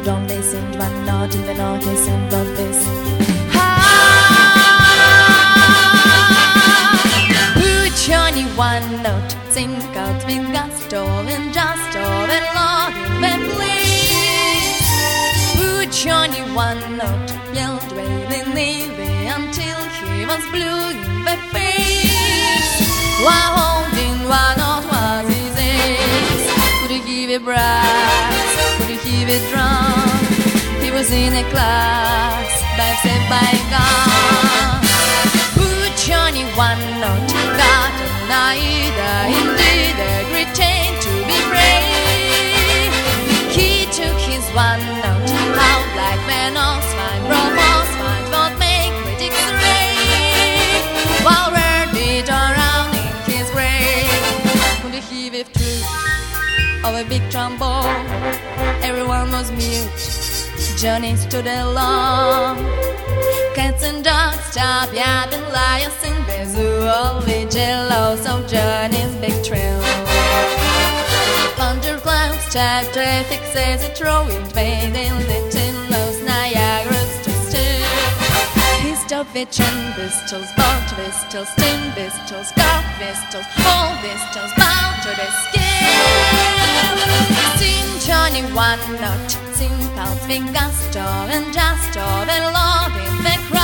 don't listen, one not even notice and don't listen. Put only one note, sing out with gusto and just and Lord and please. Put only one note, yelled wailing nearly until he was blue in the face. While holding one note was his ace. Could he give it brass? Could he give it drum? He was in a class, by said by God. Put only one note, got an idea, indeed a great chain to be brave. He took his one note, out like Venos, fine, Brovos, fine, won't make critics rave. While read it around in his grave. Could he with truth of a big trombone? Everyone was mute. Johnny stood alone. Cats and dogs, stop yapping, lions in the zoo. Only jealous of Johnny's big trail. Thunderclouds, type traffic says it throwing fading little lows, Niagara's to still. He stopped fetching pistols, bolt pistols, tin pistols, scarf pistols, all pistols, bound to the skin. Sing Johnny one note, sing out with gusto and just and Lord in the crowd.